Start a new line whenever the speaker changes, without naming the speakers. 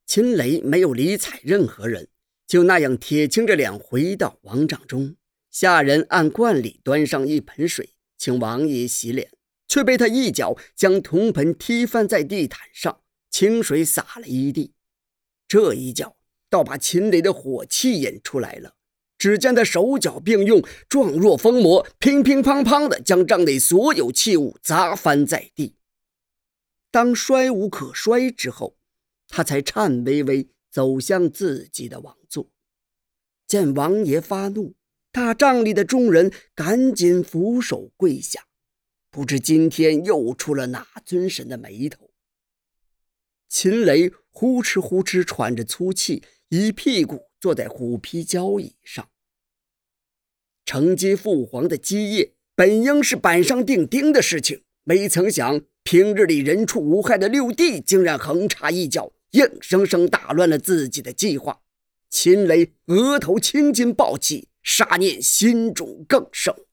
秦雷没有理睬任何人，就那样铁青着脸回到王帐中。下人按惯例端上一盆水，请王爷洗脸，却被他一脚将铜盆踢翻在地毯上，清水洒了一地。这一脚倒把秦雷的火气引出来了，只见他手脚并用，状若疯魔，乒乒乓乓地将帐内所有器物砸翻在地。当摔无可摔之后，他才颤巍巍走向自己的王座。见王爷发怒，大帐里的众人赶紧俯首跪下，不知今天又出了哪尊神的眉头。秦雷呼哧呼哧喘着粗气，一屁股坐在虎皮交椅上。承接父皇的基业本应是板上钉钉的事情，没曾想平日里人畜无害的六弟竟然横插一脚，硬生生打乱了自己的计划。秦雷额头青筋暴起，杀念心中更盛。